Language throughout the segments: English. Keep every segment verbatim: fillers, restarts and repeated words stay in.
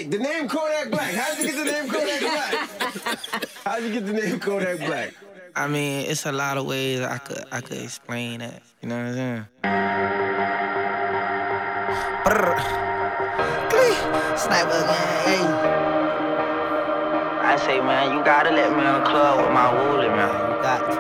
Black. The name Kodak Black. How'd you get the name Kodak Black? How'd you get the name Kodak Black? I mean, it's a lot of ways I could I could explain that. You know what I'm saying? Brr. Sniper again, hey. I say, man, you gotta let me in the club with my wooly, man. You got to.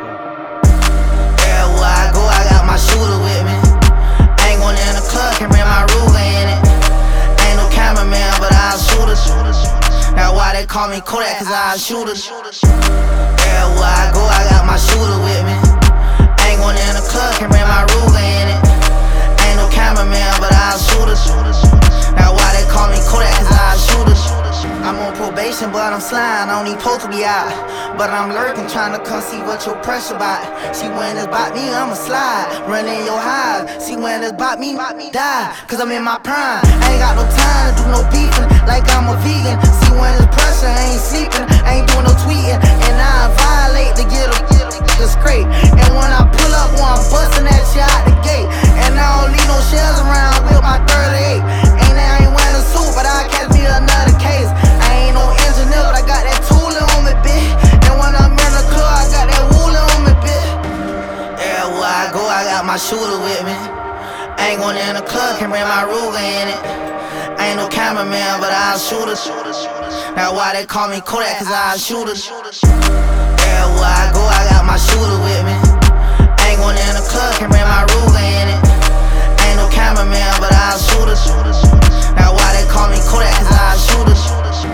Everywhere I go, I got my shooter with me. Ain't going in the club, can bring my Ruger in it. Ain't no cameraman, but I'll shoot her. That's why they call me Kodak, cause I'll shoot her. Everywhere I go, I got my shooter with me. Ain't going in the club, can bring my Ruger in it. Ain't no cameraman, but I'll shoot her. That's why they call me Kodak, cause I'll shoot her. I'm on probation, but I'm sliding, I don't even supposed to be out. But I'm lurking, trying to come see what your pressure about. See when it's about me, I'ma slide. Run in your highs, see when it's about me, die. Cause I'm in my prime, I ain't got no time to do no beefing. Like I'm a vegan, see when it's pressure, I ain't sleeping. I ain't doing no tweeting, and I violate to get a, get a scrape. And when I pull up, well, I'm busting that shit out the gate. And I don't leave no shells around with my thirty-eight. Ain't I ain't wearing a suit, but I catch me another case. I ain't no engineer, but I got that tooling on me, bitch. And when I'm in the club, I got that wooling on me, bitch. Everywhere I go, I got my shooter with me. Ain't going in the club, can bring my Ruger in it. Ain't no cameraman, but I'll shoot her. That's why they call me Kodak, cause I'll shoot her. Everywhere I go, I got my shooter with me. Ain't going in the club, can bring my Ruger in it. Ain't no cameraman, but I'll shoot her. That's why they call me Kodak, cause I'll shoot her.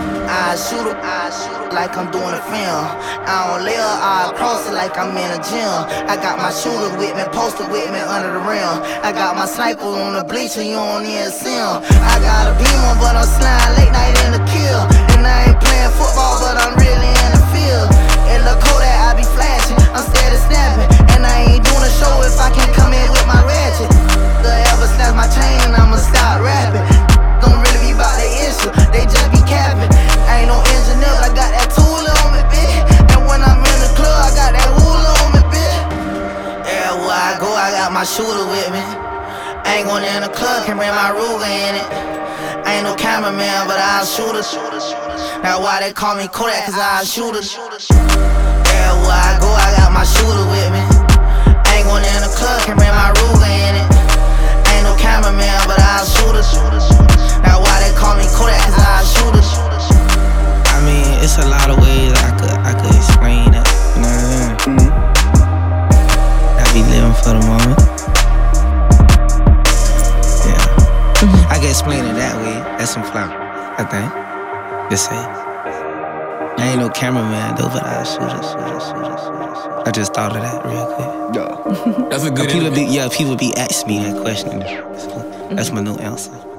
I shoot her, I shoot her like I'm doing a film. I don't lay her, I cross it like I'm in a gym. I got my shooter with me, posted with me under the rim. I got my sniper on the bleacher, you don't even see him. I got a beamer, but I'm sliding late night in the kill. And I ain't playing football, but I'm really in the field. In the Kodak, I be flashing, I'm steady snapping. And I ain't doing a show if I can't come in with my ratchet. They'll ever snatch my chain, I'ma stop rapping. Don't really be about the issue, they just be capping. I ain't no engineer, but I got that tool on me, bitch. And when I'm in the club, I got that wool on me, bitch. Everywhere I go, I got my shooter with me. Ain't going in the club, can bring my Ruger in it. Ain't no cameraman, but I'll shoot her. That's why they call me Kodak, cause I'll shoot her. Everywhere I go, I got my shooter with me. Ain't going in the club, can bring my Ruger in it. Ain't no cameraman, but I'll shoot her. That's why they call me Kodak, cause I'll shoot her. I mean, it's a lot of ways I could I could explain that. You know what I'm saying? Mm-hmm. I be living for the moment. Yeah. Mm-hmm. I can explain it that way. That's some flow, I think. Just say. I ain't no cameraman though, but I'll shoot her, shoot her, shoot her, shoot her, shoot her. I just thought of that real quick. Yeah. That's a good people be, Yeah, people be asking me that question. So that's my new answer.